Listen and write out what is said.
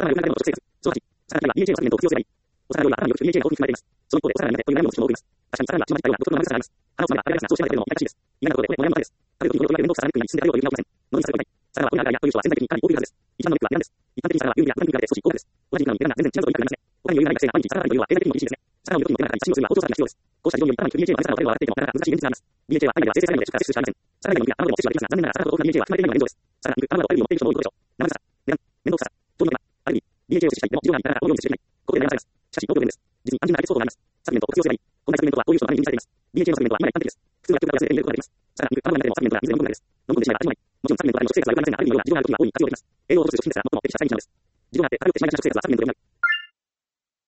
らが生活、その8、さらには DHA のサプリメントを必要性ない。お皿料理はさらによく DHA が多く含まれています。その一方でお皿になってという悩みもも多くいます。確かにさらには島自体は独特の難しさがあります。腹をつまみが食べられなそうしまいが出るのも痛々しいです。意外なところでこれも悩みの種です。食べるときによると面倒くさがにくいに進んであるようにはおりません。のみされてはいない。皿は骨があるやという人は潜在的にいかに多くいるはずです。一番のネックは値段です。一般的に皿は有利や無駄に比べて少し高額です。同じ時間に値段が全然違うということになりますね。他に余裕がない学生が毎日皿洗いというのは経済的にも厳しいですね。皿を見るときにも値段が一緒にするは包装皿が必要です。こうした事情によって毎日 DHA の皿を誰が洗っていてもなかなか難しい現実があります。DHA はアイデアは生成されるので出荷摂取しかありません。皿以外の肉や卵でも摂取はできますが、残念ながら皿ほど多くの DHA は含まれていないのが現状です。皿、肉、卵などカロリーを持っている人も多いことでしょう。生臭さ、値段、面倒くささ、糖尿病、アレルギー、DHA を摂取したいでも事情がないから応用に摂取できない。ここで悩まされます。しかし、同病原です。実に安全な解決方法があります。サプリメントを必要性がない。こんなサプリメントとはどういう人のために認められています。DHA のサプリメントは今一般的です。普通は9から安いで手に入れることができます。皿、肉、卵などでもサプリメントが水で飲むぐらいです。飲む分でしまいが味もない。もちろんサプリメントからの食生活は言われませんが、ある意味のような事情があるときには大いに活用できます。栄養を落とす食品ですら最も適した際になります。事情があって、軽くてしまいがした食生活はサプリメントでもない。